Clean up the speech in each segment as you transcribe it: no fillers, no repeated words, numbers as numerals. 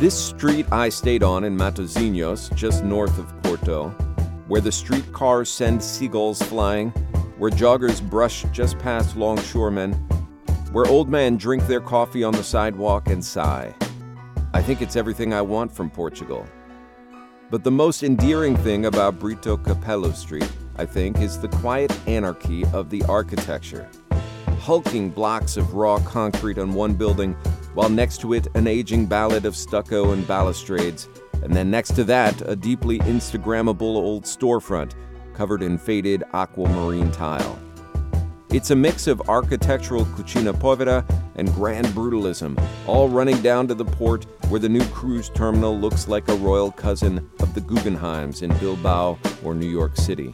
This street I stayed on in Matosinhos, just north of Porto, where the streetcars send seagulls flying, where joggers brush just past longshoremen, where old men drink their coffee on the sidewalk and sigh. I think it's everything I want from Portugal. But the most endearing thing about Brito Capello Street, I think, is the quiet anarchy of the architecture. Hulking blocks of raw concrete on one building, while next to it an aging ballad of stucco and balustrades, and then next to that a deeply Instagrammable old storefront covered in faded aquamarine tile. It's a mix of architectural cucina povera and grand brutalism, all running down to the port where the new cruise terminal looks like a royal cousin of the Guggenheims in Bilbao or New York City.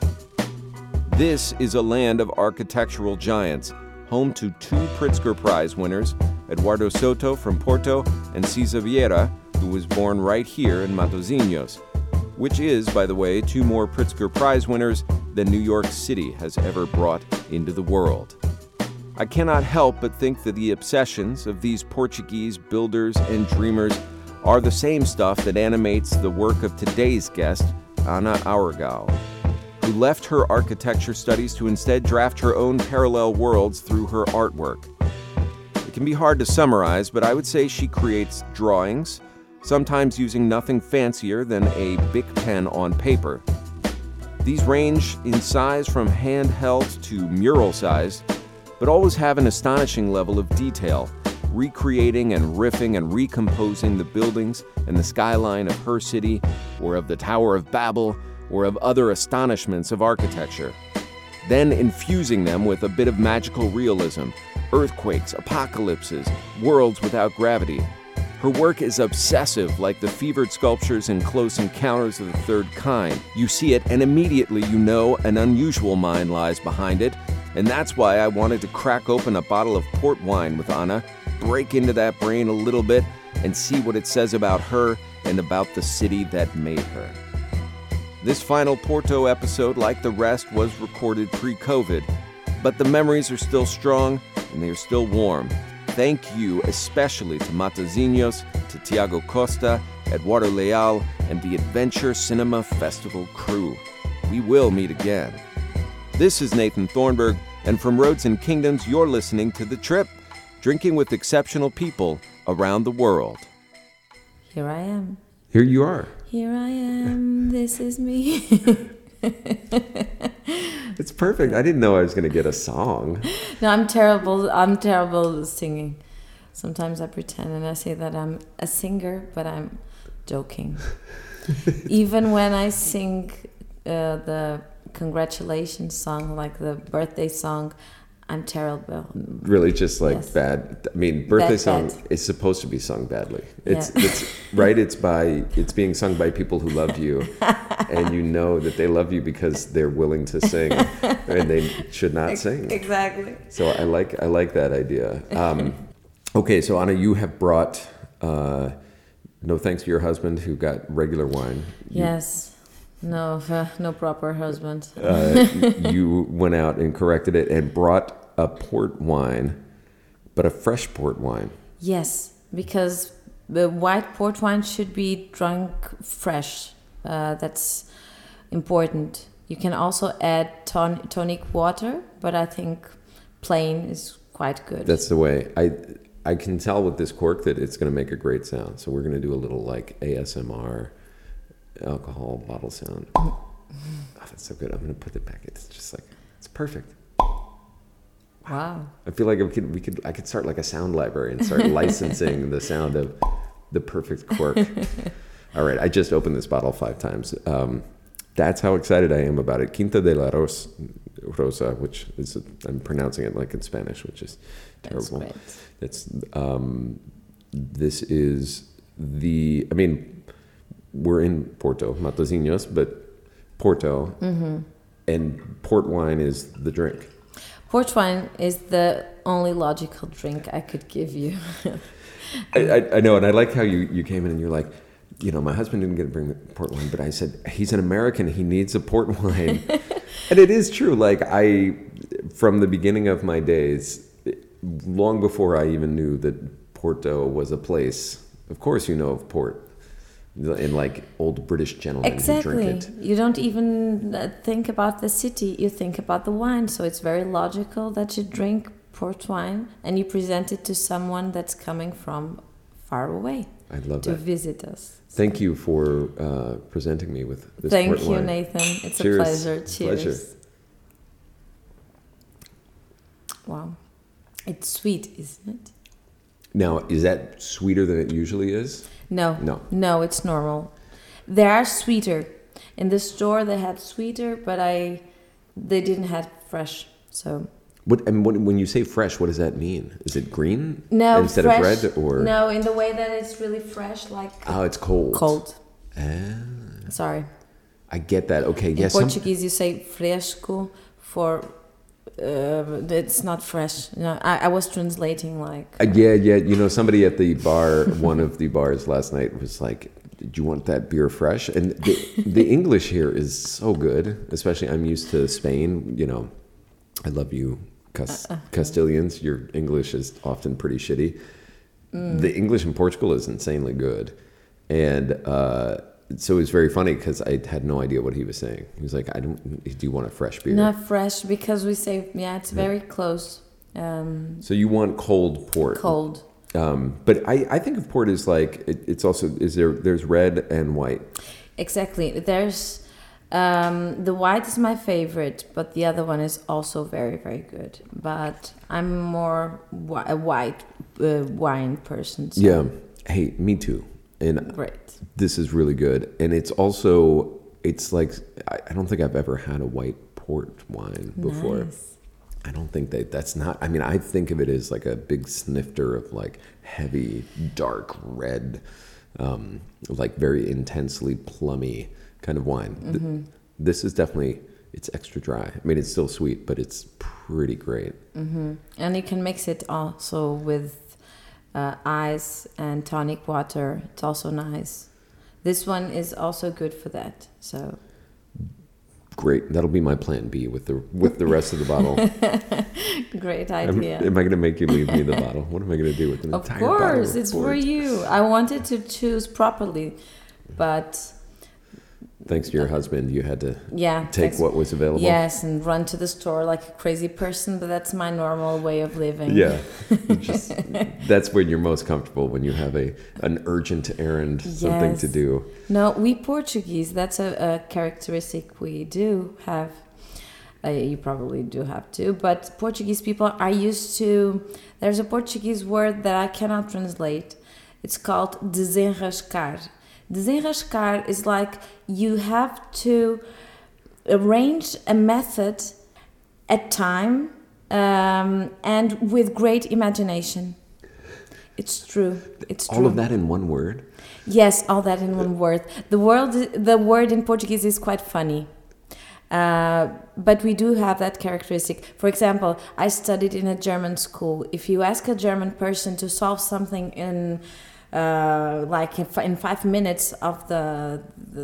This is a land of architectural giants, home to 2 Pritzker Prize winners, Eduardo Soto from Porto and Cisa Vieira, who was born right here in Matosinhos, which is, by the way, 2 more Pritzker Prize winners than New York City has ever brought into the world. I cannot help but think that the obsessions of these Portuguese builders and dreamers are the same stuff that animates the work of today's guest, Ana Aragão, who left her architecture studies to instead draft her own parallel worlds through her artwork. It can be hard to summarize, but I would say she creates drawings, sometimes using nothing fancier than a Bic pen on paper. These range in size from handheld to mural-sized, but always have an astonishing level of detail, recreating and riffing and recomposing the buildings and the skyline of her city, or of the Tower of Babel, or of other astonishments of architecture. Then infusing them with a bit of magical realism, earthquakes, apocalypses, worlds without gravity. Her work is obsessive, like the fevered sculptures in Close Encounters of the Third Kind. You see it, and immediately you know an unusual mind lies behind it, and that's why I wanted to crack open a bottle of port wine with Ana, break into that brain a little bit, and see what it says about her and about the city that made her. This final Porto episode, like the rest, was recorded pre-COVID, but the memories are still strong and they are still warm. Thank you especially to Matosinhos, to Tiago Costa, Eduardo Leal, and the Adventure Cinema Festival crew. We will meet again. This is Nathan Thornburg, and from Roads and Kingdoms, you're listening to The Trip, drinking with exceptional people around the world. Here I am. Here you are. Here I am. This is me. It's perfect. I didn't know I was going to get a song. No, I'm terrible. I'm terrible at singing. Sometimes I pretend and I say that I'm a singer, but I'm joking. Even when I sing the congratulations song, like the birthday song, I'm terrible. Really, just like yes. bad. I mean, birthday song bad. is supposed to be sung badly. It's Yeah. right. It's being sung by people who love you, and you know that they love you because they're willing to sing, and they should not sing. Exactly. So I like that idea. Okay, so Ana, you have brought no thanks to your husband who got regular wine. Yes. No proper husband. You went out and corrected it and brought a port wine, but a fresh port wine. Yes, because the white port wine should be drunk fresh. That's important. You can also add tonic water, but I think plain is quite good. That's the way. I can tell with this cork that it's going to make a great sound. So we're going to do a little like ASMR alcohol bottle sound. Oh, that's so good. I'm going to put it back. It's just like, it's perfect. Wow. I feel like I could start like a sound library and start licensing the sound of the perfect cork. All right, I just opened this bottle 5 times. That's how excited I am about it. Quinta de la Rosa, which is, I'm pronouncing it like in Spanish, which is terrible. That's great. This is we're in Porto, Matosinhos, but Porto, and port wine is the drink. Port wine is the only logical drink I could give you. I know, and I like how you came in and you're like, my husband didn't get to bring the port wine, but I said, he's an American, he needs a port wine. And it is true. Like from the beginning of my days, long before I even knew that Porto was a place, Of course you know of port. And like old British gentlemen who drink it. You don't even think about the city, you think about the wine. So it's very logical that you drink port wine and you present it to someone that's coming from far away. I love to that. visit us. Thank you for presenting me with this Thank port you, wine. Nathan. It's Cheers. a pleasure. Cheers. Pleasure. Wow. It's sweet, isn't it? Now, is that sweeter than it usually is? No. No. No, it's normal. They are sweeter. In the store they had sweeter, but they didn't have fresh. So When you say fresh, what does that mean? Is it green instead fresh, of red, or no? In the way that it's really fresh, like it's cold. Cold. Ah, Sorry. I get that. Okay, In yes. Portuguese, you say fresco for. It's not fresh. No, I was translating like. Yeah. You know, somebody at the bar, one of the bars last night, was like, "Did you want that beer fresh?" And the English here is so good. Especially, I'm used to Spain. You know, I love you. Castilians, your English is often pretty shitty. The English in Portugal is insanely good. And so it was very funny because I had no idea what he was saying. He was like, do you want a fresh beer? Not fresh, because we say, it's very close. So you want cold port. Cold. But I think of port as like, it's also, there's red and white. Exactly. There's, the white is my favorite, but the other one is also very, very good. But I'm more a white wine person. So. Yeah. Hey, me too. And great. This is really good. And it's also, it's like, I don't think I've ever had a white port wine before. Nice. I don't think that's not, I mean, I think of it as like a big snifter of like heavy, dark red, like very intensely plummy kind of wine. Mm-hmm. This is definitely, it's extra dry. I mean, it's still sweet, but it's pretty great. Mm-hmm. And you can mix it also with ice and tonic water. It's also nice. This one is also good for that. So great. That'll be my plan B with the rest of the bottle. Great idea. Am I going to make you leave me the bottle? What am I going to do with an entire bottle? Of course, it's for you. I wanted to choose properly, but thanks to your husband, you had to take what was available. Yes, and run to the store like a crazy person, but that's my normal way of living. Yeah. That's when you're most comfortable, when you have an urgent errand, something to do. No, we Portuguese, that's a characteristic we do have. You probably do have too, but Portuguese people are used to, there's a Portuguese word that I cannot translate. It's called desenrascar. Desenrascar is like you have to arrange a method at time and with great imagination. It's true. It's true. All of that in one word? Yes, all that in one word. The word in Portuguese is quite funny. But we do have that characteristic. For example, I studied in a German school. If you ask a German person to solve something in in 5 minutes of the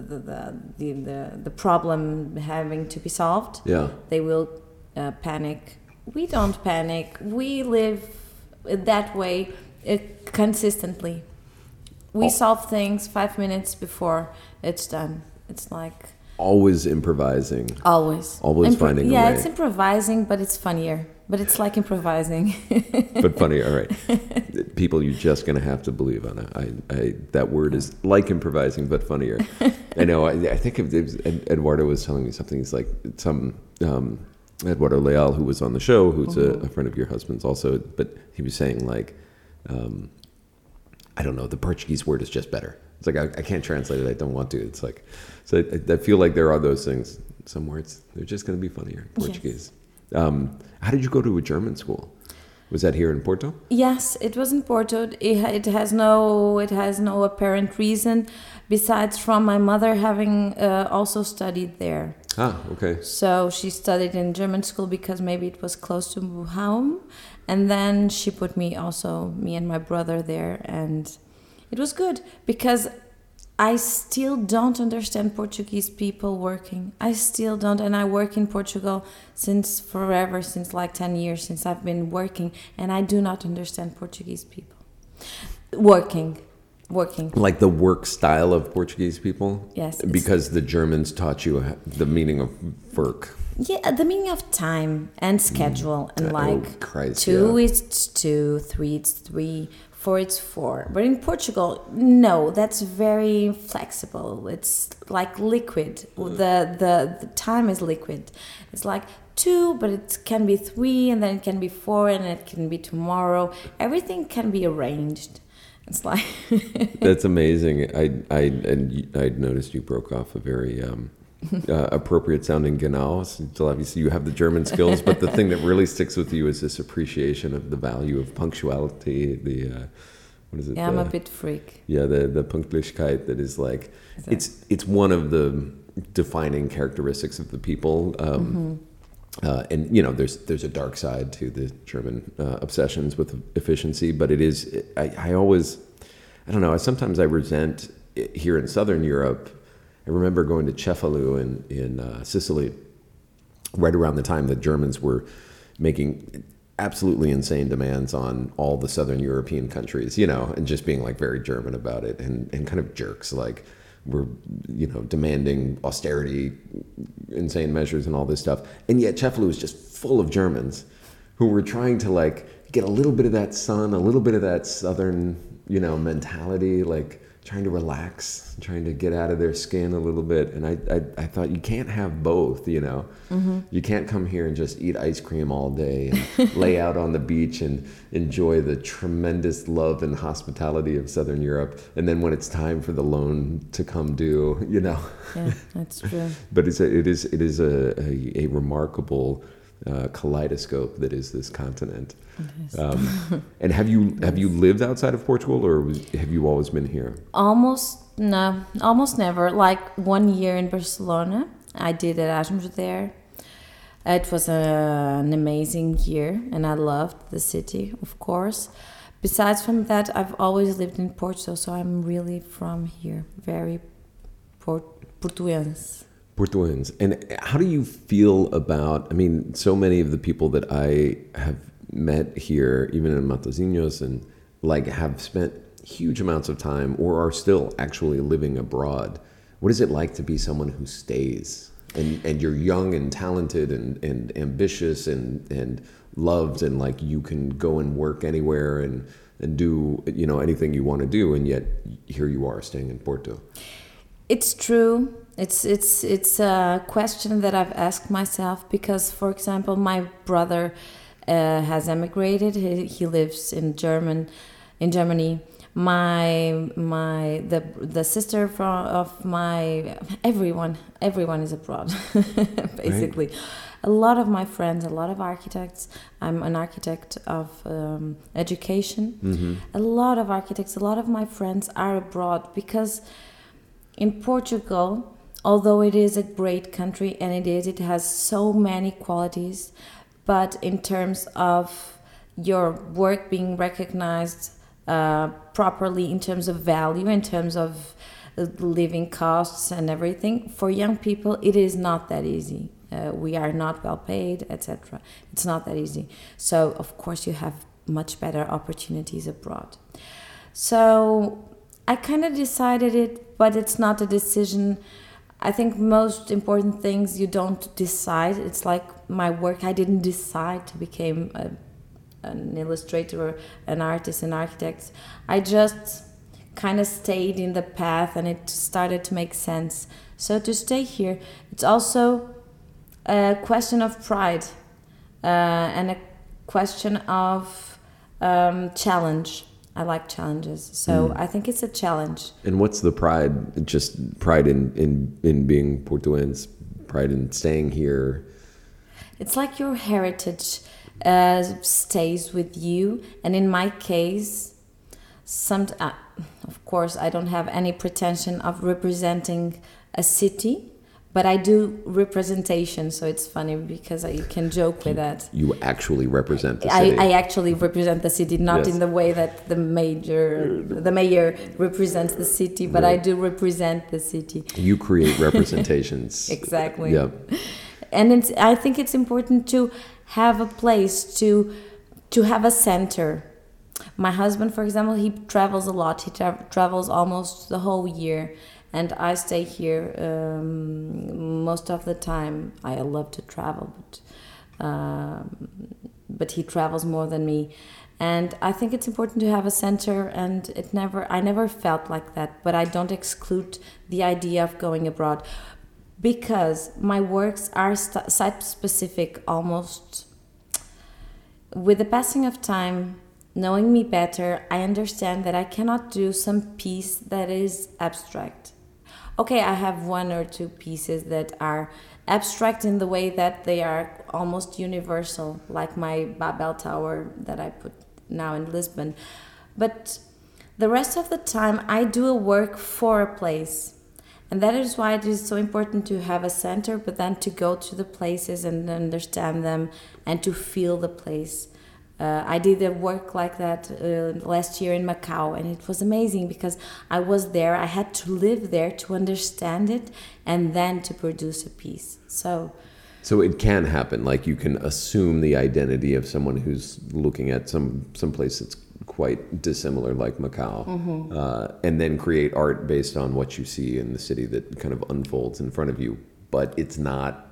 problem having to be solved, they will panic. We don't panic. We live that way consistently. We solve things 5 minutes before it's done. It's like always improvising. Always finding a way. Yeah, it's improvising, but it's funnier. But it's like improvising. But funny, all right. People, you're just going to have to believe on it. That word is like improvising, but funnier. I know, I think Eduardo was telling me something. He's like, Eduardo Leal, who was on the show, who's a friend of your husband's also, but he was saying like, I don't know, the Portuguese word is just better. It's like, I can't translate it. I don't want to. It's like, so I feel like there are those things. Some words, they're just going to be funnier in Portuguese. Yes. How did you go to a German school? Was that here in Porto? Yes, it was in Porto. It has no apparent reason, besides from my mother having also studied there. Ah, okay. So she studied in German school because maybe it was close to home, and then she put me and my brother there, and it was good because I still don't understand Portuguese people working. I still don't. And I work in Portugal since forever, since like 10 years, since I've been working. And I do not understand Portuguese people working. working. Like the work style of Portuguese people? Yes. Because the Germans taught you the meaning of work. Yeah, the meaning of time and schedule, and like Christ, 2 is 2, 3 it's 3, 4 it's 4. But in Portugal, no, that's very flexible. It's like liquid. The time is liquid. It's like 2, but it can be 3, and then it can be 4, and it can be tomorrow. Everything can be arranged. It's like That's amazing. I noticed you broke off a very appropriate sounding genau. So obviously you have the German skills, but the thing that really sticks with you is this appreciation of the value of punctuality. What is it? Yeah, I'm a bit freak. Yeah, the Pünktlichkeit that is like it's one of the defining characteristics of the people. And you know, there's a dark side to the German obsessions with efficiency, but it is. I always, I don't know. Sometimes I resent it here in Southern Europe. I remember going to Cefalù in Sicily, right around the time the Germans were making absolutely insane demands on all the Southern European countries, you know, and just being like very German about it, and kind of jerks, like we're, you know, demanding austerity, insane measures and all this stuff. And yet Cefalù was just full of Germans who were trying to like get a little bit of that sun, a little bit of that Southern, you know, mentality, like trying to relax, trying to get out of their skin a little bit. And I thought, you can't have both, you know. You can't come here and just eat ice cream all day and lay out on the beach and enjoy the tremendous love and hospitality of Southern Europe. And then when it's time for the loan to come due, you know. Yeah, that's true. But it is a remarkable kaleidoscope that is this continent. And have you lived outside of Portugal, or have you always been here? Almost never. Like 1 year in Barcelona, I did Erasmus there. It was an amazing year, and I loved the city, of course. Besides from that, I've always lived in Portugal, so I'm really from here, very Portuense. Portuans. And how do you feel about, I mean, so many of the people that I have met here, even in Matosinhos, and like have spent huge amounts of time or are still actually living abroad. What is it like to be someone who stays? And you're young and talented and ambitious and loved, and like you can go and work anywhere and do, you know, anything you want to do, and yet here you are staying in Porto. It's true. It's a question that I've asked myself because, for example, my brother has emigrated. He lives in Germany. The sister of my everyone is abroad, basically. Right. A lot of my friends, a lot of architects. I'm an architect of education. Mm-hmm. A lot of architects, a lot of my friends are abroad because in Portugal, although it is a great country, and it has so many qualities, but in terms of your work being recognized properly, in terms of value, in terms of living costs and everything, for young people, it is not that easy. We are not well paid, etc. It's not that easy. So, of course, you have much better opportunities abroad. So, I kind of decided it, but it's not a decision. I think most important things you don't decide. It's like my work. I didn't decide to become an illustrator or an artist, an architect. I just kind of stayed in the path, and it started to make sense. So to stay here, it's also a question of pride and a question of challenge. I like challenges, so I think it's a challenge. And what's the pride? Just pride in being Portuense, pride in staying here? It's like your heritage stays with you, and in my case, of course, I don't have any pretension of representing a city, but I do representation, so it's funny because you can joke with that. You actually represent the city. I actually represent the city, not in the way that the mayor represents the city, but I do represent the city. You create representations. Exactly. Yeah. And I think it's important to have a place, to have a center. My husband, for example, he travels a lot. He travels almost the whole year, and I stay here most of the time. I love to travel, but he travels more than me. And I think it's important to have a center, and I never felt like that, but I don't exclude the idea of going abroad, because my works are site specific almost. With the passing of time, knowing me better, I understand that I cannot do some piece that is abstract. Okay, I have one or two pieces that are abstract in the way that they are almost universal, like my Babel Tower that I put now in Lisbon. But the rest of the time, I do a work for a place. And that is why it is so important to have a center, but then to go to the places and understand them and to feel the place. I did a work like that last year in Macau, and it was amazing because I was there. I had to live there to understand it and then to produce a piece. So it can happen. Like you can assume the identity of someone who's looking at some place that's quite dissimilar, like Macau, and then create art based on what you see in the city that kind of unfolds in front of you. But it's not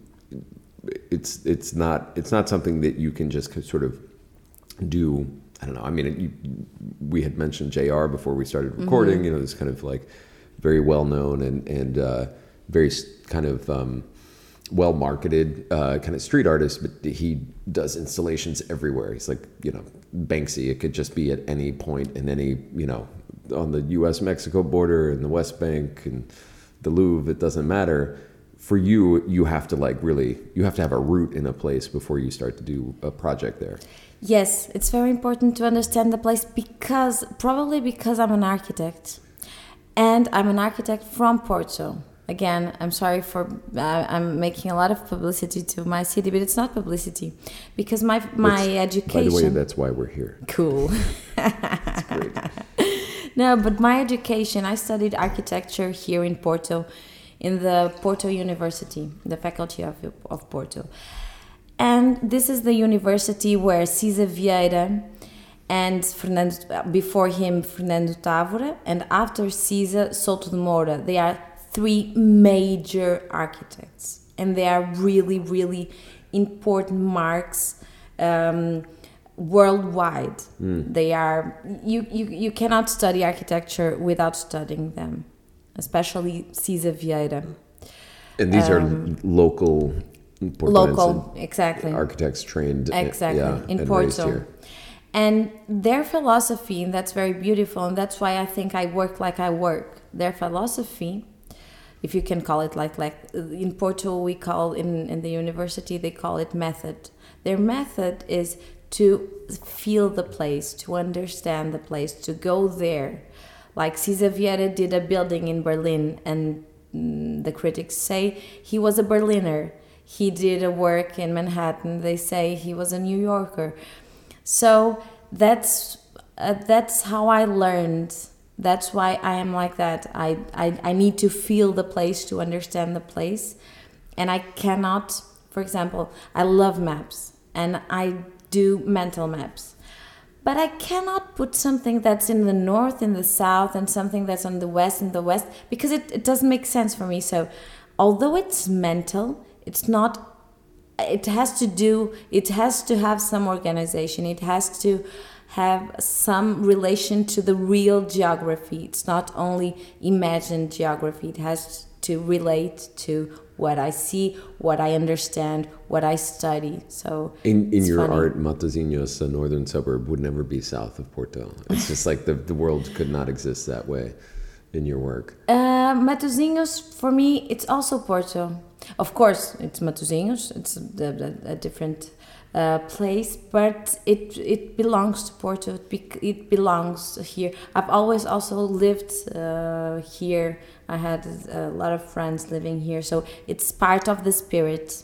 something that you can just sort of do. I don't know. I mean, we had mentioned JR before we started recording. You know, this kind of like very well known and very kind of well marketed kind of street artist, but he does installations everywhere. He's like, you know, Banksy. It could just be at any point in any, you know, on the U.S.-Mexico border, in the West Bank, and the Louvre. It doesn't matter. For you, you have to you have to have a root in a place before you start to do a project there. Yes, it's very important to understand the place because I'm an architect, and I'm an architect from Porto. Again, I'm sorry for I'm making a lot of publicity to my city, but it's not publicity because my education. By the way, that's why we're here. Cool. That's great. No, but my education, I studied architecture here in Porto, in the Porto University, the faculty of Porto. And this is the university where César Vieira and before him, Fernando Távora, and after César, Souto de Moura. They are three major architects, and they are really, really important marks worldwide. They are, you cannot study architecture without studying them, especially César Vieira. And these are local, exactly, architects trained in Porto. And their philosophy, and that's very beautiful, and that's why I think I work like I work. Their philosophy, if you can call it like in Porto, we call in the university, they call it method. Their method is to feel the place, to understand the place, to go there. Like César Vieira did a building in Berlin, and the critics say he was a Berliner. He did a work in Manhattan. They say he was a New Yorker. So that's how I learned. That's why I am like that. I need to feel the place to understand the place. And I cannot, for example, I love maps and I do mental maps. But I cannot put something that's in the north, in the south, and something that's on the west, in the west, because it doesn't make sense for me. So although it's mental, it's not, it has to have some organization. It has to have some relation to the real geography. It's not only imagined geography. It has to relate to what I see, what I understand, what I study. So in your funny art, Matosinhos, a northern suburb, would never be south of Porto. It's just like the world could not exist that way in your work. Matosinhos, for me, it's also Porto. Of course, it's Matosinhos. It's a different place, but it belongs to Porto. It belongs here. I've always also lived here. I had a lot of friends living here, so it's part of the spirit.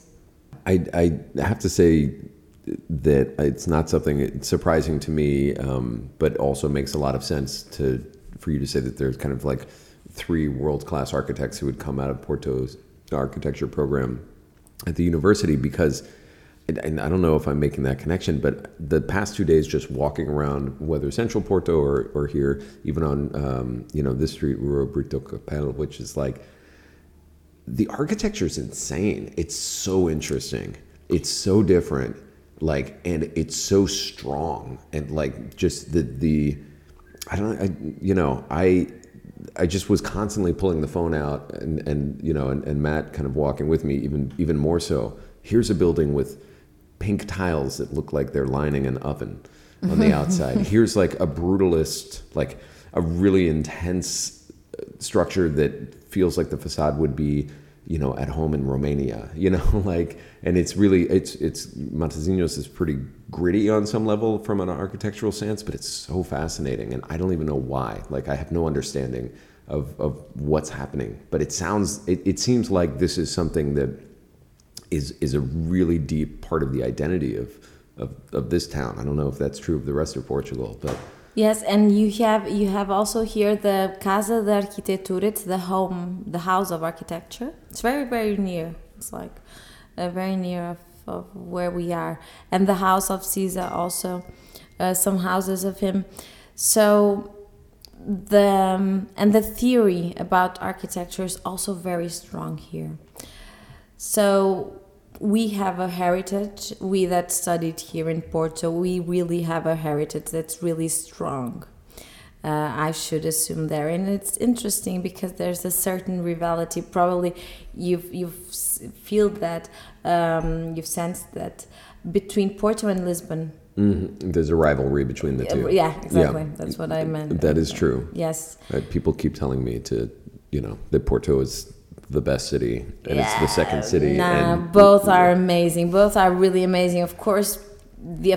I have to say that it's not something surprising to me, but also makes a lot of sense for you to say that there's kind of like three world-class architects who would come out of Porto's architecture program at the university, because and I don't know if I'm making that connection, but the past 2 days just walking around, whether Central Porto or here, even on, this street, Rua Brito Capel, which is like, the architecture is insane. It's so interesting. It's so different, like, and it's so strong, and like just I just was constantly pulling the phone out and Matt kind of walking with me even more so. Here's a building with pink tiles that look like they're lining an oven on the outside. Here's like a brutalist, like a really intense structure that feels like the facade would be, at home in Romania, like, and it's Matosinhos is pretty gritty on some level from an architectural sense, but it's so fascinating. And I don't even know why. Like, I have no understanding of what's happening, but it seems like this is something that is a really deep part of the identity of this town. I don't know if that's true of the rest of Portugal, but yes, and you have also here the Casa de Arquitetura. It's the house of architecture. It's very, very near. It's like very near of where we are, and the house of Caesar also, some houses of him. So the theory about architecture is also very strong here. So we have a heritage, we that studied here in Porto, we really have a heritage that's really strong. I should assume there, and it's interesting because there's a certain rivalry. Probably you've feel that, you've sensed that between Porto and Lisbon. Mm-hmm. There's a rivalry between the two. Yeah, exactly. Yeah. That's what I meant. That is true. Yes. People keep telling me that Porto is the best city and it's the second city. Both are amazing. Both are really amazing. Of course, the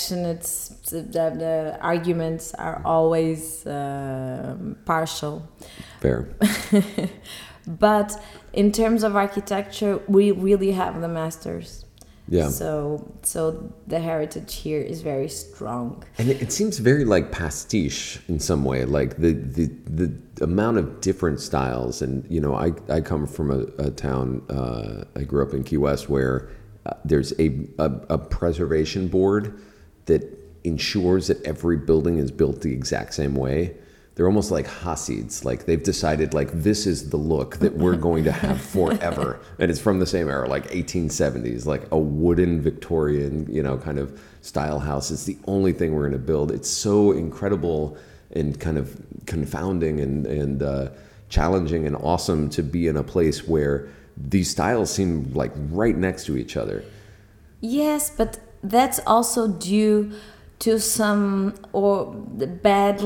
the arguments are always partial. Fair. But in terms of architecture, we really have the masters. Yeah. So the heritage here is very strong. And it seems very like pastiche in some way, like the amount of different styles. And, I come from a town, I grew up in Key West, where there's a preservation board that ensures that every building is built the exact same way. They're almost like Hasids. Like, they've decided, like, this is the look that we're going to have forever. And it's from the same era, like 1870s, like a wooden Victorian, kind of style house. It's the only thing we're going to build. It's so incredible and kind of confounding and challenging and awesome to be in a place where these styles seem like right next to each other. Yes, but that's also due to some bad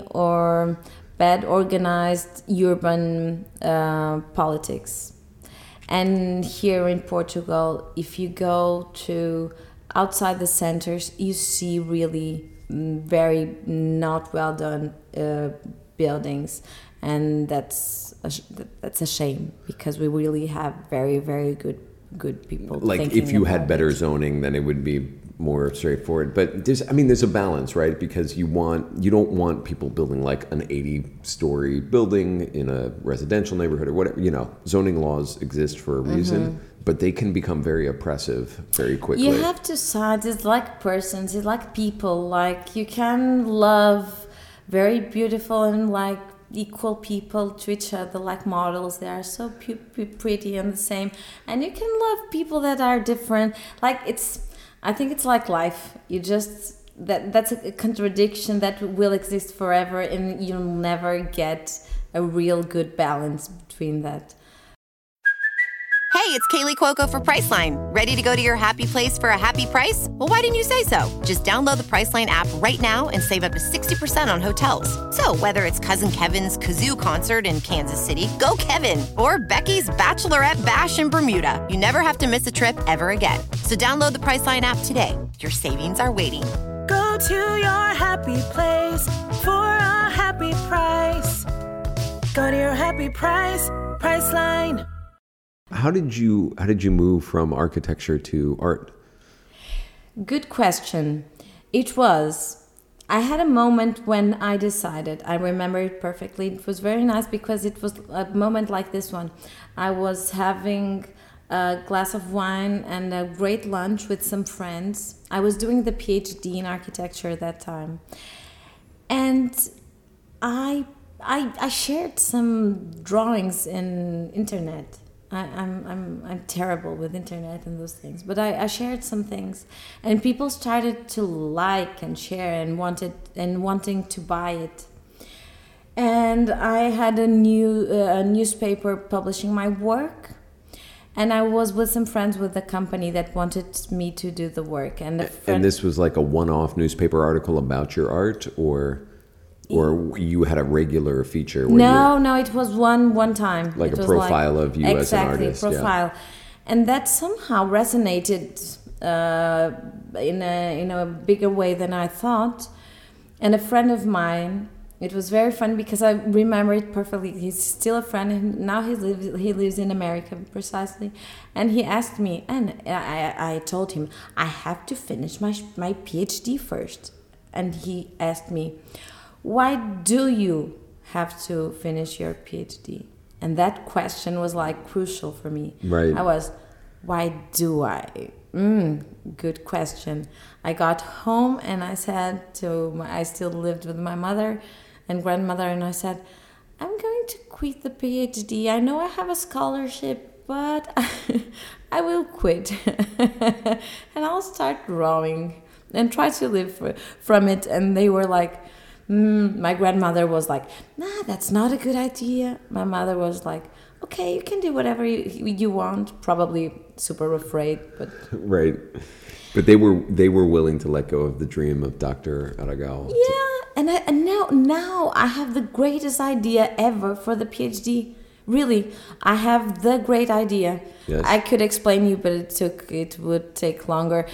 organized urban politics. And here in Portugal, if you go to outside the centers, you see really very not well done buildings, and that's a shame, because we really have very, very good people. Like, if you had better zoning, then it would be more straightforward. But there's a balance, right? Because you don't want people building like an 80-story building in a residential neighborhood or whatever. Zoning laws exist for a reason, but they can become very oppressive very quickly. You have to sides. It's like persons. It's like people. Like, you can love very beautiful and like equal people to each other, like models. They are so pretty and the same. And you can love people that are different. Like, I think it's like life. You just that's a contradiction that will exist forever, and you'll never get a real good balance between that. Hey, it's Kaylee Cuoco for Priceline. Ready to go to your happy place for a happy price? Well, why didn't you say so? Just download the Priceline app right now and save up to 60% on hotels. So whether it's Cousin Kevin's Kazoo Concert in Kansas City, go Kevin, or Becky's Bachelorette Bash in Bermuda, you never have to miss a trip ever again. So download the Priceline app today. Your savings are waiting. Go to your happy place for a happy price. Go to your happy price, Priceline. How did you move from architecture to art? Good question. I had a moment when I decided. I remember it perfectly. It was very nice because it was a moment like this one. I was having a glass of wine, and a great lunch with some friends. I was doing the PhD in architecture at that time, and I shared some drawings in internet. I'm terrible with internet and those things, but I shared some things, and people started to like and share and wanting to buy it. And I had a newspaper publishing my work, and I was with some friends with the company that wanted me to do the work. And this was like a one-off newspaper article about your art, or you had a regular feature? No, it was one time. Like a profile of you as an artist. Exactly, profile. Yeah. And that somehow resonated in a bigger way than I thought. And a friend of mine, it was very fun because I remember it perfectly. He's still a friend, and now he lives in America, precisely. And he asked me, and I told him, I have to finish my PhD first. And he asked me, why do you have to finish your PhD? And that question was like crucial for me. Right. Why do I? Good question. I got home and I said I still lived with my mother and grandmother, and I said, I'm going to quit the PhD. I know I have a scholarship, but I will quit. And I'll start drawing and try to live from it. And they were like, my grandmother was like, nah, that's not a good idea. My mother was like, okay, you can do whatever you want. Probably super afraid, but right. But they were willing to let go of the dream of Dr. Aragao. Yeah, and now I have the greatest idea ever for the PhD. Really, I have the great idea. Yes. I could explain you, but it would take longer.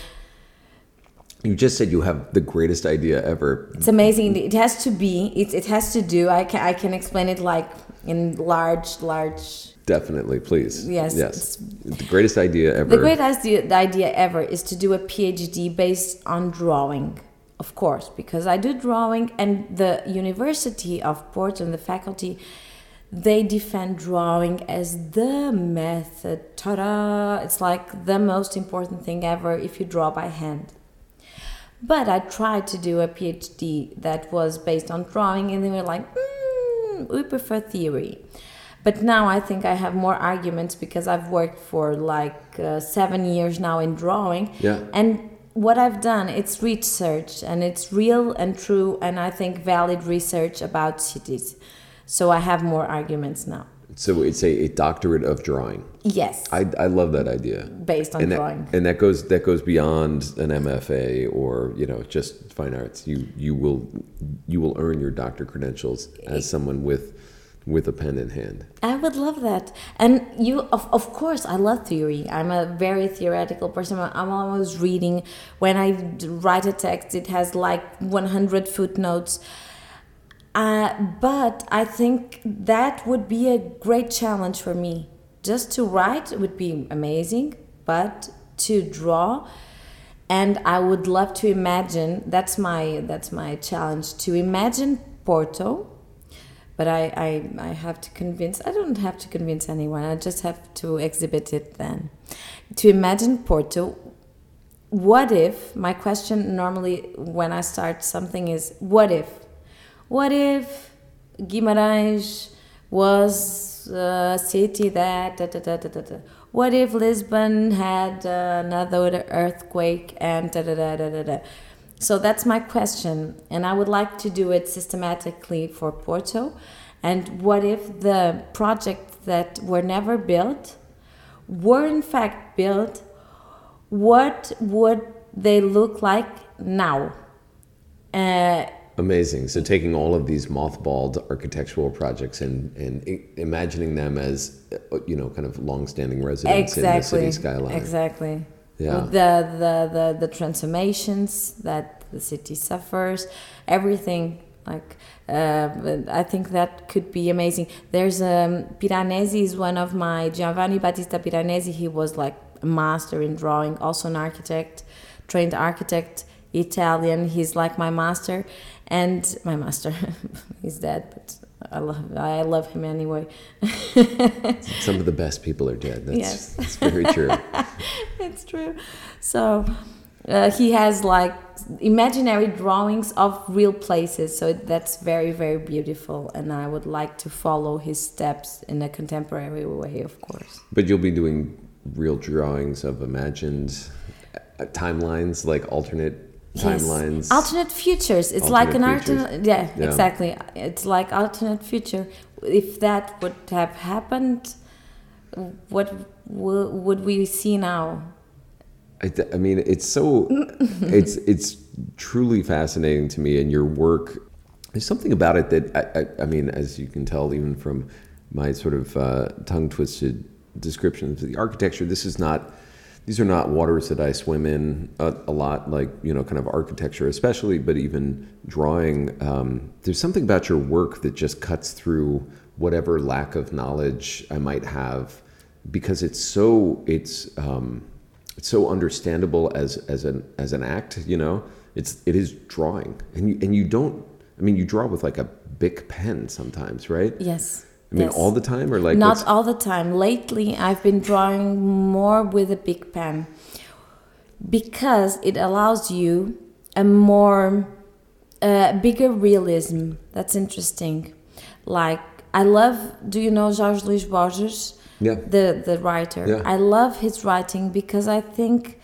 You just said you have the greatest idea ever. It's amazing. It has to be. It has to do. I can explain it like in large. Definitely, please. Yes. The greatest idea ever. The greatest idea ever is to do a PhD based on drawing, of course, because I do drawing, and the University of Porto and the faculty, they defend drawing as the method. Ta-da! It's like the most important thing ever if you draw by hand. But I tried to do a PhD that was based on drawing, and they were like, we prefer theory. But now I think I have more arguments because I've worked for 7 years now in drawing. Yeah. And what I've done, it's research, and it's real and true, and I think valid research about cities. So I have more arguments now. So it's a doctorate of drawing. Yes. I love that idea. Based on drawing. And that goes beyond an MFA or just fine arts. You will earn your doctor credentials as someone with a pen in hand. I would love that. And you, of course, I love theory. I'm a very theoretical person. I'm always reading. When I write a text, it has 100 footnotes. But I think that would be a great challenge for me. Just to write would be amazing, but to draw, and I would love to imagine. That's my challenge, to imagine Porto. But I have to convince. I don't have to convince anyone. I just have to exhibit it then. To imagine Porto. What if? My question normally when I start something is, what if? What if Guimarães was a city that... What if Lisbon had another earthquake and... So that's my question. And I would like to do it systematically for Porto. And what if the projects that were never built were in fact built? What would they look like now? Amazing. So taking all of these mothballed architectural projects and imagining them as, kind of long-standing residents in the city skyline. Exactly. Yeah. With the transformations that the city suffers, everything. I think that could be amazing. There's Piranesi is one of my, Giovanni Battista Piranesi. He was a master in drawing, also an architect, trained architect, Italian. He's like my master. And my master, he's dead, but I love him anyway. Some of the best people are dead. Yes. That's very true. It's true. So he has like imaginary drawings of real places. So that's very, very beautiful. And I would like to follow his steps in a contemporary way, of course. But you'll be doing real drawings of imagined timelines, like alternate timelines. Yes. Alternate futures. It's like an alternate. Yeah, exactly. It's like alternate future. If that would have happened, what would we see now? I mean, it's so it's truly fascinating to me, and your work. There's something about it that I mean, as you can tell, even from my sort of tongue-twisted descriptions of the architecture, these are not waters that I swim in a lot, like, you know, kind of architecture especially, but even drawing. There's something about your work that just cuts through whatever lack of knowledge I might have, because it's so understandable as an act, you know. It is drawing, and you don't. I mean, you draw with like a Bic pen sometimes, right? Yes. I mean, all the time, or like not all the time. Lately, I've been drawing more with a Bic pen because it allows you a more bigger realism. That's interesting. Like, I love. Do you know Jorge Luis Borges? Yeah. The writer. Yeah. I love his writing because I think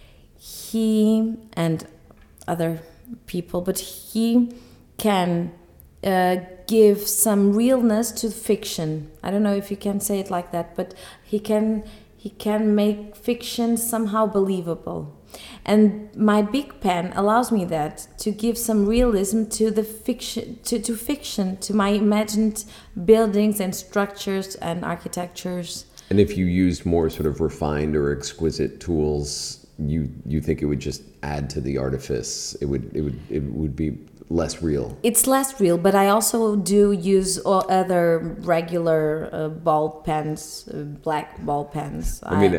he and other people, but he can give some realness to fiction. I don't know if you can say it like that, but he can make fiction somehow believable. And my Bic pen allows me that, to give some realism to the fiction, to fiction, to my imagined buildings and structures and architectures. And if you used more sort of refined or exquisite tools, you think it would just add to the artifice? It would be less real. It's less real, but I also do use other regular ball pens, black ball pens. I mean,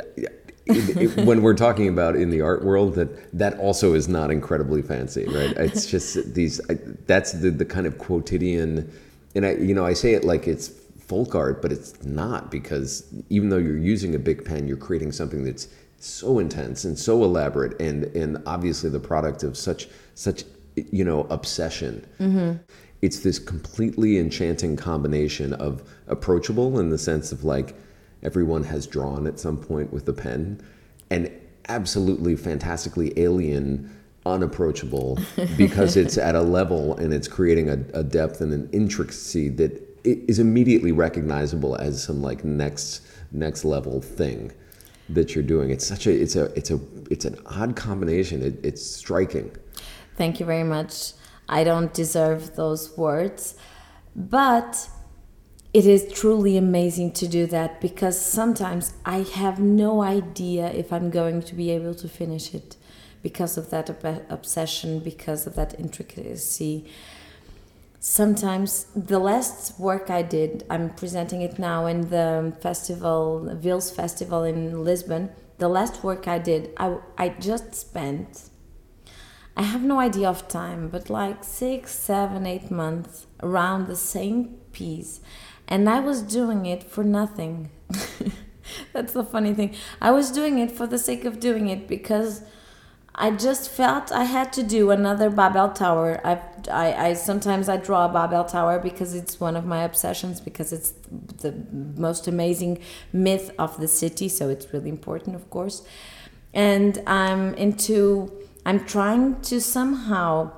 when we're talking about in the art world, that also is not incredibly fancy, right? It's just that's the kind of quotidian, and I say it like it's folk art, but it's not, because even though you're using a Bic pen, you're creating something that's so intense and so elaborate, and obviously the product of such obsession. Mm-hmm. It's this completely enchanting combination of approachable in the sense of like everyone has drawn at some point with a pen, and absolutely fantastically alien, unapproachable, because it's at a level and it's creating a depth and an intricacy that is immediately recognizable as some like next level thing that you're doing. It's an odd combination. It's striking. Thank you very much. I don't deserve those words, but it is truly amazing to do that, because sometimes I have no idea if I'm going to be able to finish it because of that obsession, because of that intricacy. Sometimes the last work I did, I'm presenting it now in the festival, Vils Festival in Lisbon. The last work I did, I just spent, I have no idea of time, but like 6, 7, 8 months around the same piece. And I was doing it for nothing. That's the funny thing. I was doing it for the sake of doing it, because I just felt I had to do another Babel Tower. I sometimes I draw a Babel Tower because it's one of my obsessions, because it's the most amazing myth of the city, so it's really important, of course. And I'm trying to somehow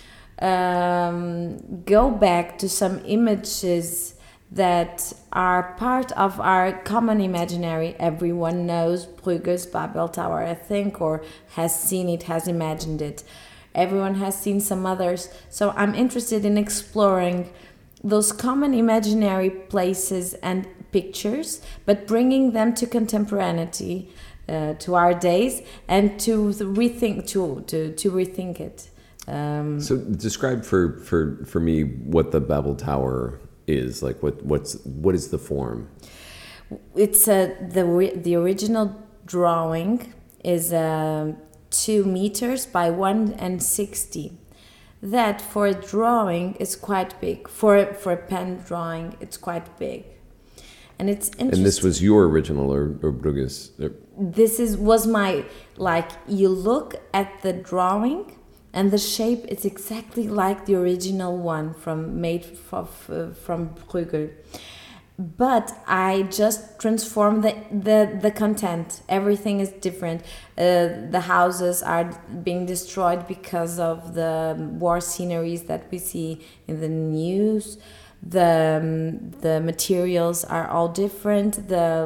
go back to some images that are part of our common imaginary. Everyone knows Brugge's Babel Tower, I think, or has seen it, has imagined it. Everyone has seen some others. So I'm interested in exploring those common imaginary places and pictures, but bringing them to contemporaneity, to our days, and to rethink it. So describe for me what the Babel Tower is. Like what is the form? It's the original drawing is 2 meters by 1.60. that for a drawing is quite big. For a pen drawing, it's quite big. And it's interesting. And this was your original or Brugge's? This was my, like, you look at the drawing and the shape is exactly like the original one from Bruegel. But I just transformed the content. Everything is different. The houses are being destroyed because of the war sceneries that we see in the news. The materials are all different.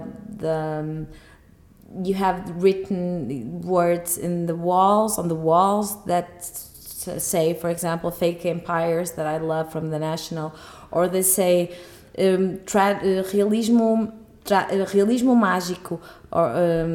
You have written words on the walls that say, for example, fake empires that I love from the National, or they say realismo mágico, or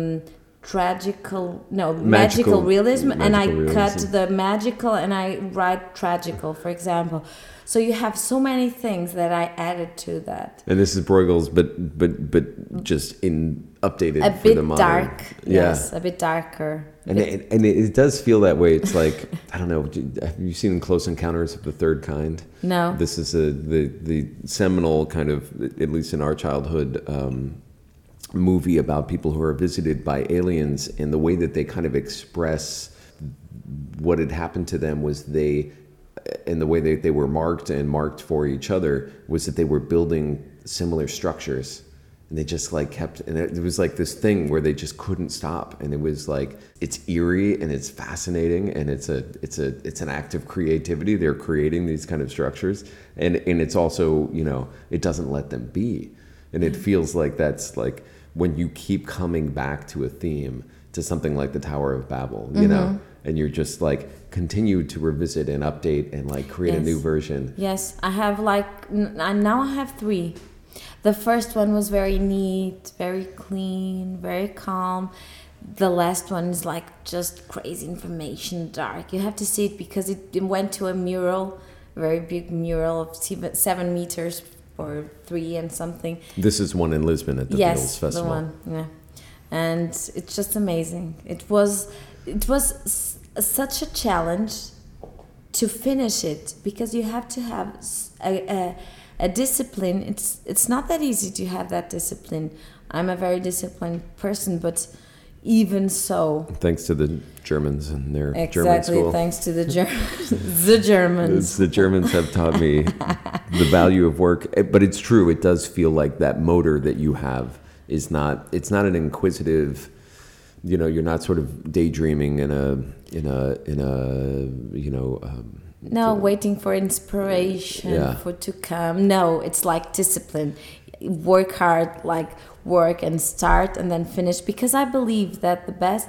magical realism, and I cut the magical and I write tragical, for example. So you have so many things that I added to that. And this is Bruegel's, but just updated a for bit the modern. Dark, yes, a bit darker. And it does feel that way. It's like, I don't know, have you seen Close Encounters of the Third Kind? No. This is the seminal kind of, at least in our childhood, movie about people who are visited by aliens, and the way that they kind of express what had happened to them was and the way they were marked for each other was that they were building similar structures, and they just like kept, and it was like this thing where they just couldn't stop, and it was like, it's eerie and it's fascinating, and it's an act of creativity. They're creating these kind of structures, and it's also, it doesn't let them be, and it feels like that's like when you keep coming back to a theme, to something like the Tower of Babel, you know, and you're just like continue to revisit and update and like create a new version. Yes, I have now I have 3. The first one was very neat, very clean, very calm. The last one is like just crazy information, dark. You have to see it because it went to a mural, very big mural of 7 meters or 3 and something. This is one in Lisbon at the Beatles Festival. Yes, the one, yeah. And it's just amazing. It was such a challenge to finish it, because you have to have a discipline. It's not that easy to have that discipline. I'm a very disciplined person, but even so, thanks to the Germans and their German school. Exactly, thanks to the Germans. The Germans have taught me the value of work. But it's true. It does feel like that motor that you have is not. It's not an inquisitive. You're not sort of daydreaming waiting for inspiration to come. No, it's like discipline. Work hard, like work and start and then finish. Because I believe that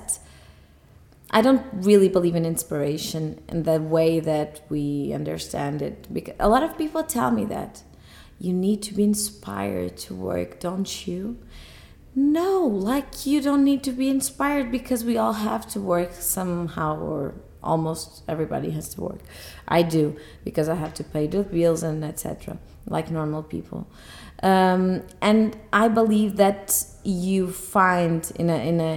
I don't really believe in inspiration in the way that we understand it. Because a lot of people tell me that you need to be inspired to work, don't you? No, like you don't need to be inspired, because we all have to work somehow, or almost everybody has to work. I do, because I have to pay the bills and etc. like normal people. And I believe that you find in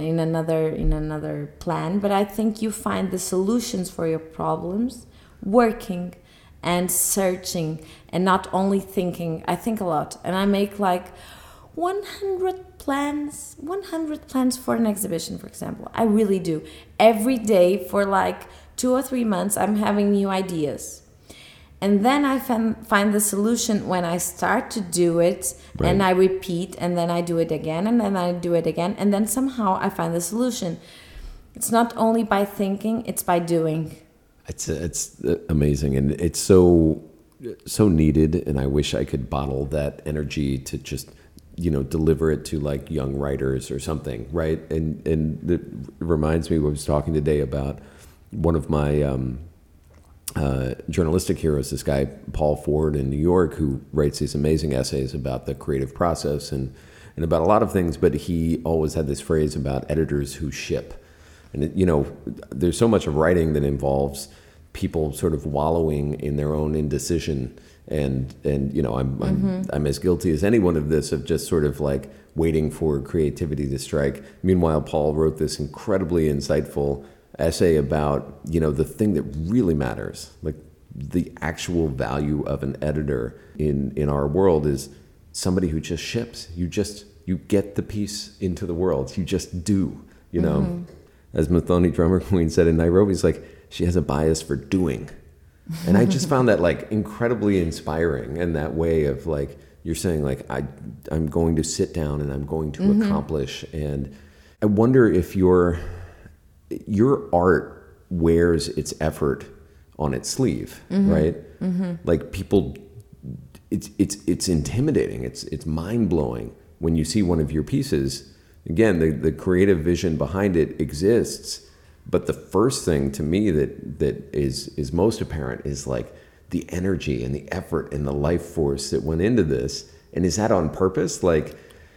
another plan, but I think you find the solutions for your problems working and searching and not only thinking. I think a lot, and I make like 100 plans for an exhibition, for example. I really do. Every day for like 2 or 3 months, I'm having new ideas. And then I find the solution when I start to do it, right. And I repeat, and then I do it again, and then I do it again, and then somehow I find the solution. It's not only by thinking, it's by doing. It's amazing, and it's so needed, and I wish I could bottle that energy to just deliver it to like young writers or something, right? And it reminds me, I was talking today about one of my journalistic heroes, this guy Paul Ford in New York, who writes these amazing essays about the creative process and about a lot of things, but he always had this phrase about editors who ship. And there's so much of writing that involves people sort of wallowing in their own indecision. And I'm as guilty as anyone of this, of just sort of like waiting for creativity to strike. Meanwhile, Paul wrote this incredibly insightful essay about the thing that really matters, like the actual value of an editor in our world is somebody who just ships. You get the piece into the world. You just do, you know. As Muthoni Drummer Queen said in Nairobi, it's like she has a bias for doing. And I just found that like incredibly inspiring, and that way of like, you're saying like, I'm going to sit down and I'm going to accomplish. And I wonder if your art wears its effort on its sleeve, right? Like people, it's intimidating. It's mind blowing when you see one of your pieces. Again, the creative vision behind it exists, but the first thing to me that is most apparent is like the energy and the effort and the life force that went into this. And is that on purpose? Like,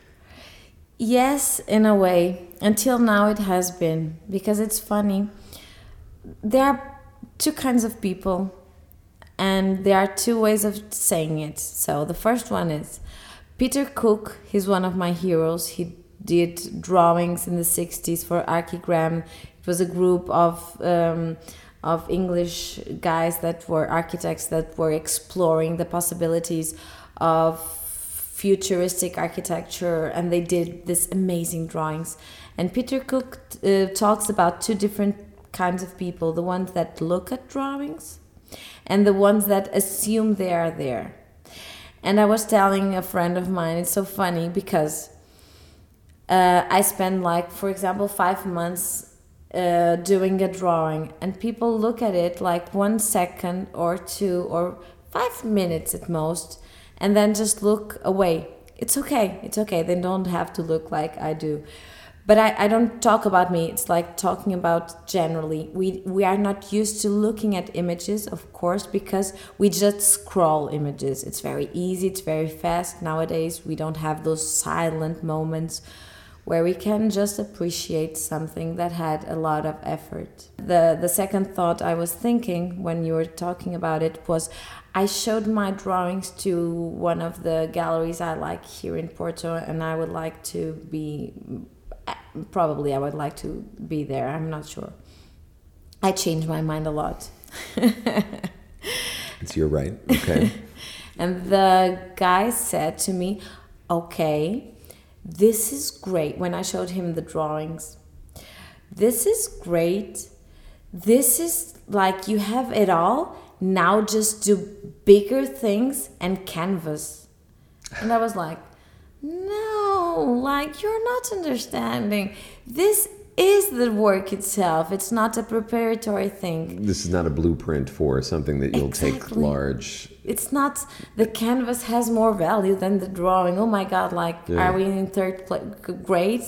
yes, in a way. Until now it has been, because it's funny. There are two kinds of people, and there are two ways of saying it. So the first one is Peter Cook. He's one of my heroes. He did drawings in the 60s for Archigram. It was a group of English guys that were architects that were exploring the possibilities of futuristic architecture, and they did this amazing drawings. And Peter Cook talks about two different kinds of people: the ones that look at drawings and the ones that assume they are there. And I was telling a friend of mine, it's so funny because I spend, like, for example, 5 months doing a drawing, and people look at it like 1 second or 2 or 5 minutes at most, and then just look away. It's okay. They don't have to look like I do. But I don't talk about me. It's like talking about generally. We are not used to looking at images, of course, because we just scroll images. It's very easy. It's very fast. Nowadays, we don't have those silent moments where we can just appreciate something that had a lot of effort. The second thought I was thinking when you were talking about it was, I showed my drawings to one of the galleries I like here in Porto, and I would like to be, probably I would like to be there, I'm not sure. I change my mind a lot. It's your right, okay. And the guy said to me, okay, this is great. When I showed him the drawings, this is great. This is like, you have it all. Now just do bigger things and canvas. And I was like, no, like, you're not understanding. This is the work itself. It's not a preparatory thing. This is not a blueprint for something that you'll take large. It's not, the canvas has more value than the drawing. Oh my God, like, are we in third grade?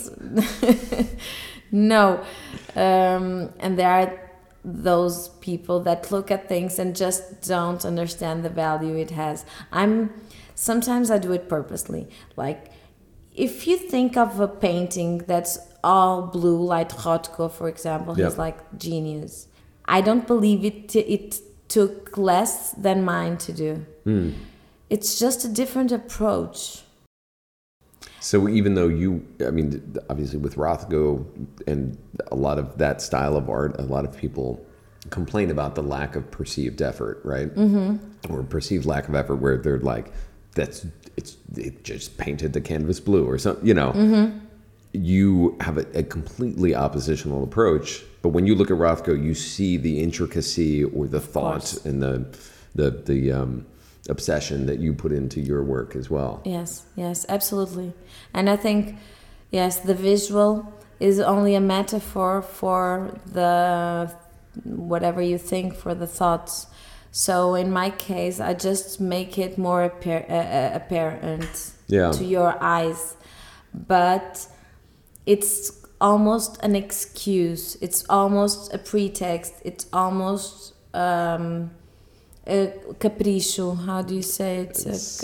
No. And there are those people that look at things and just don't understand the value it has. Sometimes I do it purposely. Like, if you think of a painting that's all blue, like Rothko, for example, he's like genius. I don't believe it took less than mine to do. It's just a different approach. So even though obviously with Rothko and a lot of that style of art, a lot of people complain about the lack of perceived effort, right? Or perceived lack of effort, where they're like, it just painted the canvas blue or something, you know. You have a completely oppositional approach, but when you look at Rothko, you see the intricacy or the thought and the obsession that you put into your work as well. Yes, absolutely. And I think, yes, the visual is only a metaphor for the whatever you think, for the thoughts. So in my case, I just make it more apparent to your eyes. But it's almost an excuse. It's almost a pretext. It's almost a capricho. How do you say it? It's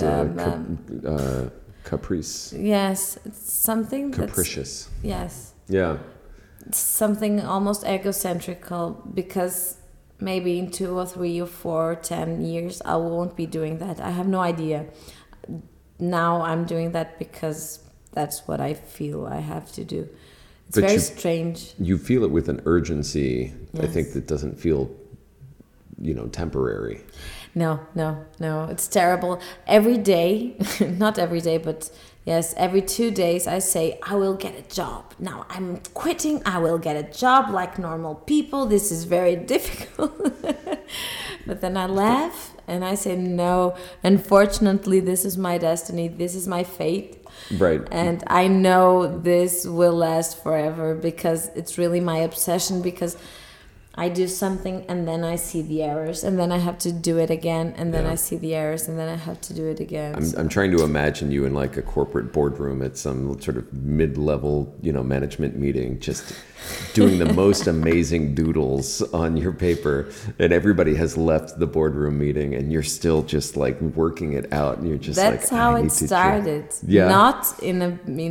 caprice. Yes, it's something capricious. Yes. Yeah. It's something almost egocentrical, because maybe in 2 or 3 or 4 or 10 years I won't be doing that. I have no idea. Now I'm doing that because that's what I feel I have to do. It's very strange. You feel it with an urgency, I think, that doesn't feel temporary. No, it's terrible. Every day, not every day, but yes, every 2 days I say, I will get a job. Now I'm quitting, I will get a job like normal people. This is very difficult. But then I laugh and I say, no, unfortunately, this is my destiny. This is my fate. Right. And I know this will last forever because it's really my obsession, because I do something and then I see the errors and then I have to do it again and then I see the errors and then I have to do it again. I'm trying to imagine you in like a corporate boardroom at some sort of mid-level, management meeting, just doing the most amazing doodles on your paper, and everybody has left the boardroom meeting and you're still just like working it out, and you're just that's how it started. Not in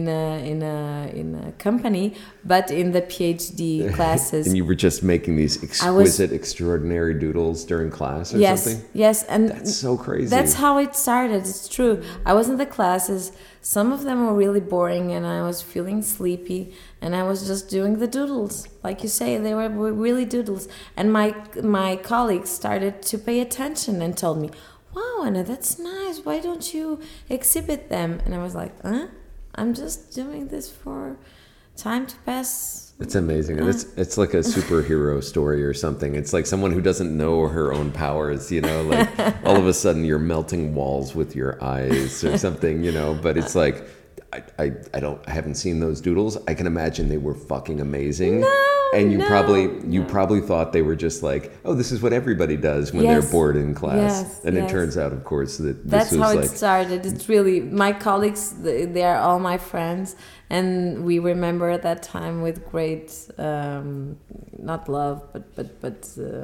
a company, but in the PhD classes. And you were just making these exquisite, extraordinary doodles during class or something? Yes, and that's so crazy. That's how it started. It's true. I was in the classes. Some of them were really boring and I was feeling sleepy, and I was just doing the doodles. Like you say, they were really doodles. And my colleagues started to pay attention and told me, wow, Anna, that's nice. Why don't you exhibit them? And I was like, I'm just doing this for time to pass. It's amazing. And it's like a superhero story or something. It's like someone who doesn't know her own powers, like all of a sudden you're melting walls with your eyes or something, but it's like, I haven't seen those doodles. I can imagine they were fucking amazing. And you probably thought they were just like, oh, this is what everybody does when they're bored in class. It turns out, of course, that that's this was how it started. It's really, my colleagues, they are all my friends, and we remember at that time with great, not love, but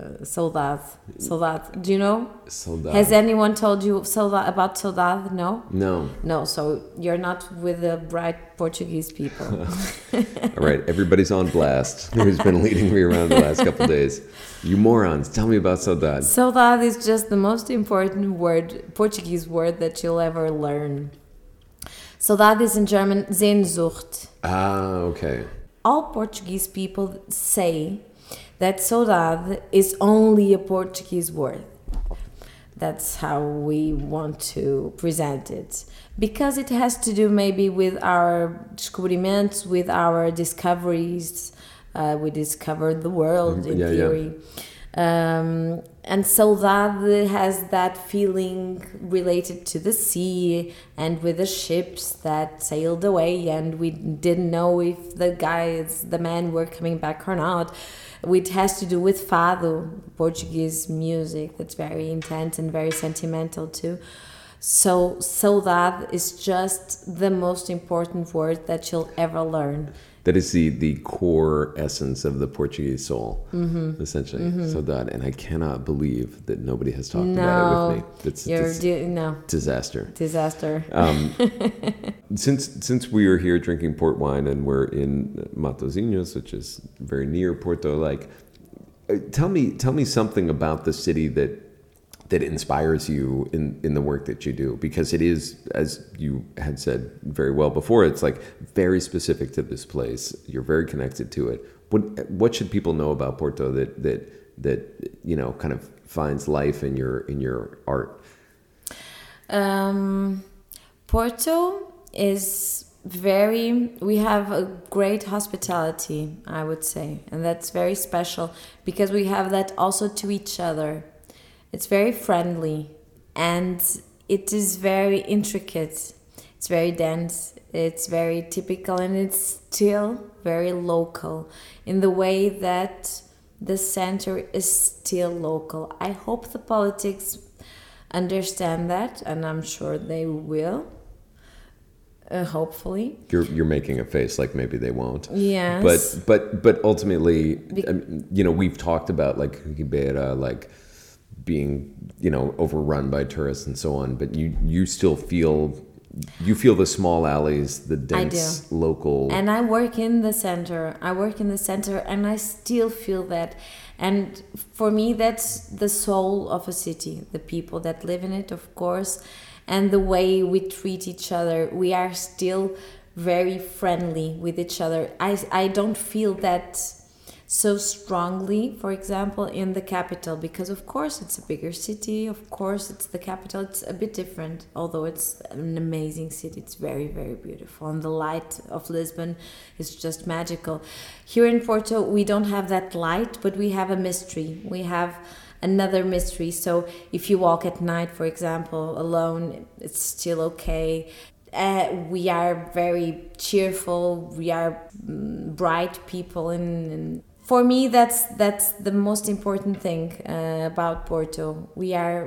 saudade. Do you know? Saudade. Has anyone told you about saudade? No? No. So you're not with the bright Portuguese people. All right, everybody's on blast who's been leading me around the last couple of days. You morons, tell me about saudade. Saudade is just the most important Portuguese word that you'll ever learn. Saudade is in German Sehnsucht. Ah, okay. All Portuguese people say that saudade is only a Portuguese word. That's how we want to present it. Because it has to do maybe with our descobrimentos, with our discoveries. We discovered the world in theory. And saudade has that feeling related to the sea and with the ships that sailed away, and we didn't know if the men were coming back or not. It has to do with fado, Portuguese music that's very intense and very sentimental too. So saudade is just the most important word that you'll ever learn. That is the core essence of the Portuguese soul, essentially. Saudade. And I cannot believe that nobody has talked about it with me. It's disaster. Since we are here drinking port wine and we're in Matosinhos, which is very near Porto, like, tell me something about the city that inspires you in the work that you do, because it is, as you had said very well before, it's like very specific to this place. You're very connected to it. What should people know about Porto that kind of finds life in your art? Porto is we have a great hospitality, I would say, and that's very special because we have that also to each other. It's very friendly and it is very intricate. It's very dense. It's very typical, and it's still very local in the way that the center is still local. I hope the politics understand that, and I'm sure they will. Hopefully. You're making a face like maybe they won't. Yes. But ultimately, we've talked about like Ribeira, like being overrun by tourists and so on, but you still feel the small alleys, the dense local. And I work in the center and I still feel that. And for me, that's the soul of a city, the people that live in it, of course, and the way we treat each other. We are still very friendly with each other. I don't feel that so strongly, for example, in the capital, because of course it's a bigger city, of course it's the capital, it's a bit different, although it's an amazing city, it's very, very beautiful, and the light of Lisbon is just magical. Here in Porto, we don't have that light, but we have a mystery, we have another mystery. So if you walk at night, for example, alone, it's still okay. We are very cheerful, we are bright people, and for me, that's the most important thing about Porto. We are,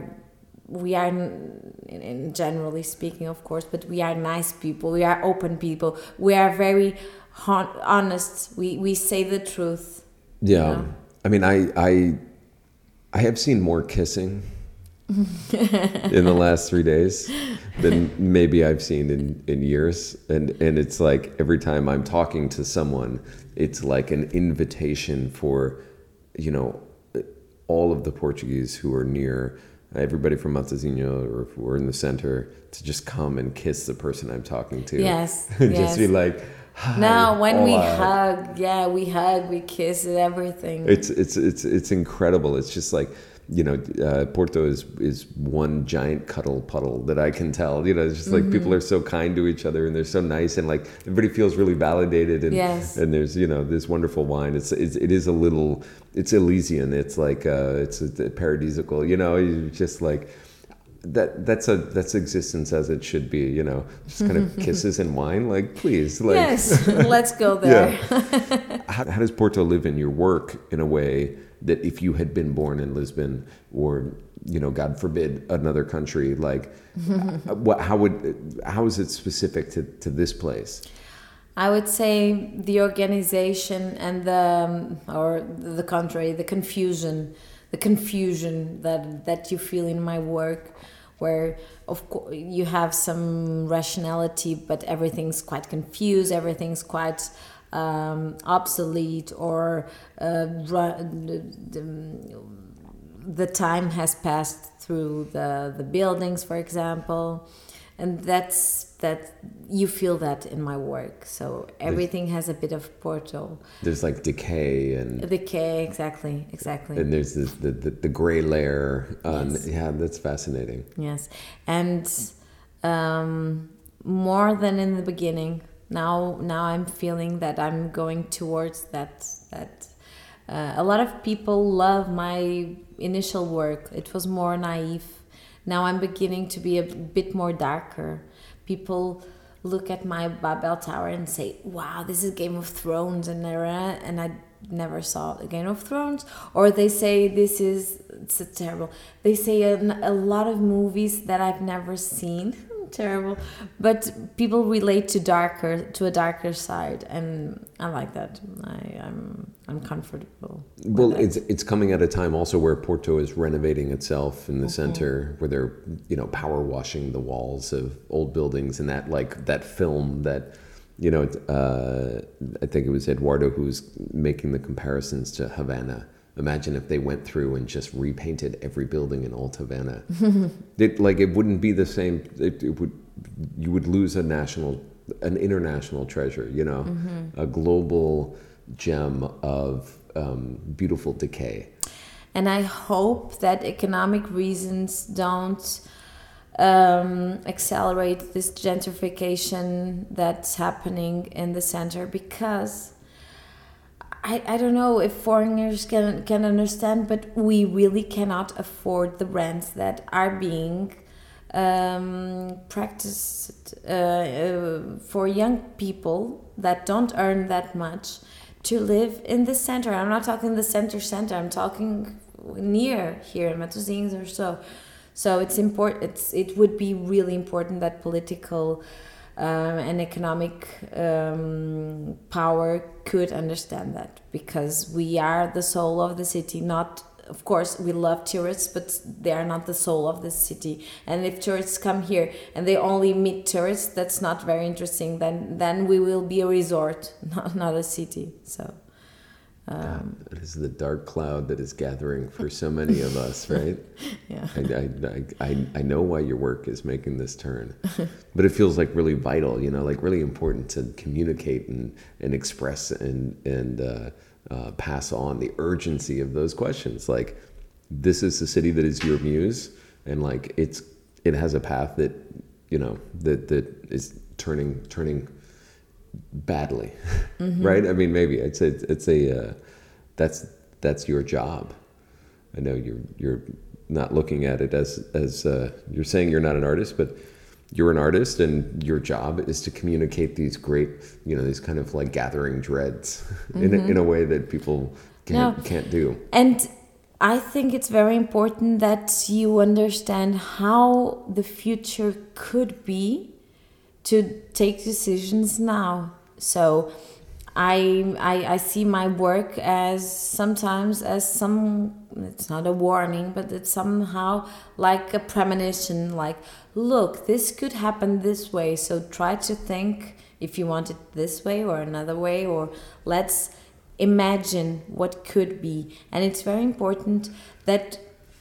in generally speaking, of course, but we are nice people. We are open people. We are very honest. We say the truth. Yeah, you know? I mean, I have seen more kissing in the last 3 days than maybe I've seen in years, and it's like every time I'm talking to someone, it's like an invitation for, you know, all of the Portuguese who are near, everybody from Matosinhos or who are in the center, to just come and kiss the person I'm talking to. Yes, Just yes. be like, hi, now when we hola. hug, we hug, we kiss, and everything. It's incredible. It's just like, you know, Porto is one giant cuddle puddle that I can tell. You know, it's just like people are so kind to each other and they're so nice, and like everybody feels really validated, and Yes. and there's, you know, this wonderful wine. It is a little, it's Elysian. It's like it's paradisical. You know, you just like that's existence as it should be. You know, just kind of kisses and wine. Like, please, like Yes, let's go there. Yeah. How does Porto live in your work in a way that if you had been born in Lisbon, or, you know, God forbid, another country, like how is it specific to this place? I would say the organization and the contrary, the confusion that you feel in my work, where of course you have some rationality, but everything's quite confused, everything's quite obsolete, or the time has passed through the buildings, for example, and that you feel that in my work. So everything has a bit of Porto. There's like decay, exactly. And there's this, the gray layer. Yes. Yeah, that's fascinating. Yes, and more than in the beginning. Now I'm feeling that I'm going towards that. A lot of people love my initial work. It was more naive. Now I'm beginning to be a bit more darker. People look at my Babel Tower and say, wow, this is Game of Thrones, and I never saw Game of Thrones. Or they say it's terrible. They say a lot of movies that I've never seen. Terrible, but people relate to a darker side, and I like that. I'm comfortable. Well, it's coming at a time also where Porto is renovating itself in the center, where they're, you know, power washing the walls of old buildings, and that film that, you know, I think it was Eduardo who was making the comparisons to Havana. Imagine if they went through and just repainted every building in old Havana. It wouldn't be the same. You would lose an international treasure, you know, a global gem of beautiful decay. And I hope that economic reasons don't accelerate this gentrification that's happening in the center, because I don't know if foreigners can understand, but we really cannot afford the rents that are being practiced for young people that don't earn that much to live in the center. I'm not talking the center. I'm talking near here in Matosinhos or so. So it's important. It would be really important that political and economic power could understand that, because we are the soul of the city. Not, of course, we love tourists, but they are not the soul of the city. And if tourists come here and they only meet tourists, that's not very interesting. Then we will be a resort, not a city. So. It is the dark cloud that is gathering for so many of us, right? Yeah. I know why your work is making this turn, but it feels like really vital, you know, like really important to communicate and express and pass on the urgency of those questions. Like, this is the city that is your muse, and like it has a path that, you know, that is turning badly, right? I mean, maybe it's that's your job. I know you're not looking at it as you're saying you're not an artist, but you're an artist, and your job is to communicate these great, you know, these kind of like gathering dreads in a way that people can't do. And I think it's very important that you understand how the future could be to take decisions now. So I see my work as sometimes as it's not a warning, but it's somehow like a premonition, like, look, this could happen this way, so try to think if you want it this way or another way, or let's imagine what could be. And it's very important that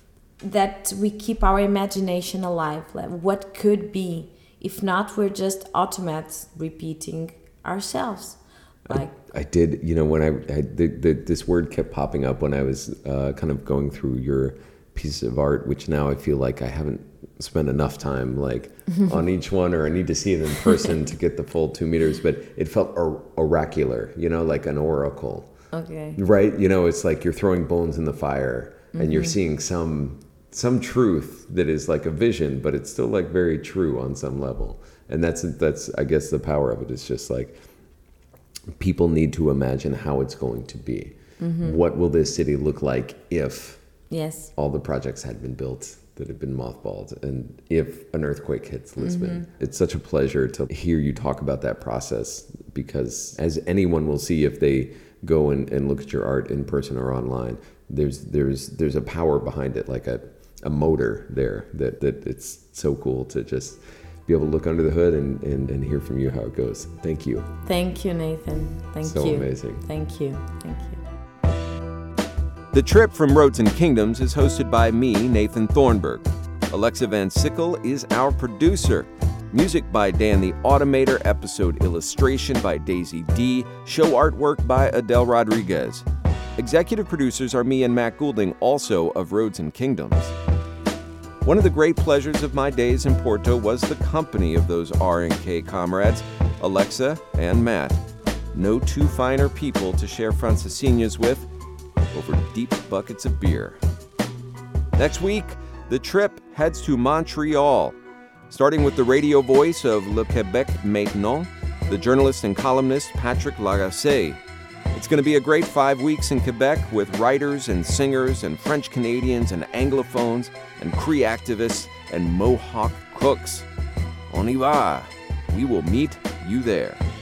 we keep our imagination alive, like what could be. If not, we're just automats repeating ourselves. Like I did, you know, when this word kept popping up when I was kind of going through your pieces of art, which now I feel like I haven't spent enough time like on each one, or I need to see it in person to get the full 2 meters, but it felt oracular, you know, like an oracle. Okay. Right? You know, it's like you're throwing bones in the fire and you're seeing some truth that is like a vision, but it's still like very true on some level. And that's I guess the power of it is just like, people need to imagine how it's going to be. What will this city look like if all the projects had been built that have been mothballed, and if an earthquake hits Lisbon? It's such a pleasure to hear you talk about that process, because as anyone will see if they go and look at your art in person or online, there's a power behind it, like a motor there that it's so cool to just be able to look under the hood and hear from you how it goes. Thank you. Thank you, Nathan. Thank you. So amazing. Thank you. The Trip from Roads and Kingdoms is hosted by me, Nathan Thornburg. Alexa Van Sickle is our producer. Music by Dan the Automator, episode illustration by Daisy D, show artwork by Adele Rodriguez. Executive producers are me and Matt Goulding, also of Roads and Kingdoms. One of the great pleasures of my days in Porto was the company of those R&K comrades, Alexa and Matt. No two finer people to share Francesinhas with over deep buckets of beer. Next week, the trip heads to Montreal, starting with the radio voice of Le Québec Maintenant, the journalist and columnist Patrick Lagacé. It's going to be a great 5 weeks in Quebec with writers and singers and French Canadians and Anglophones and Cree activists and Mohawk cooks. On y va. We will meet you there.